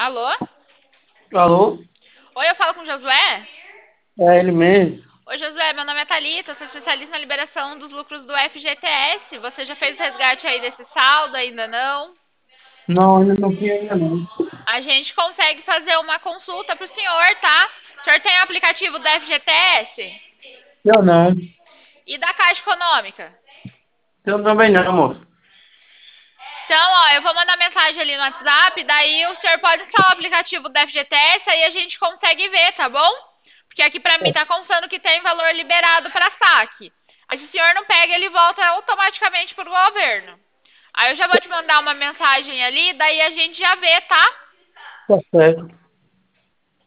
Alô? Alô? Oi, eu falo com o Josué? É ele mesmo? Oi, Josué, meu nome é Thalita, eu sou especialista na liberação dos lucros do FGTS. Você já fez o resgate aí desse saldo? Ainda não? Não, ainda não vi ainda não. A gente consegue fazer uma consulta pro senhor, tá? O senhor tem o aplicativo do FGTS? Eu não. E da Caixa Econômica? Eu também não, moço. Então, ó, eu vou mandar mensagem ali no WhatsApp, daí o senhor pode instalar o aplicativo do FGTS, aí a gente consegue ver, tá bom? Porque aqui pra mim tá constando que tem valor liberado para saque. Aí se o senhor não pega, ele volta automaticamente pro governo. Aí eu já vou te mandar uma mensagem ali, daí a gente já vê, tá? Tá certo.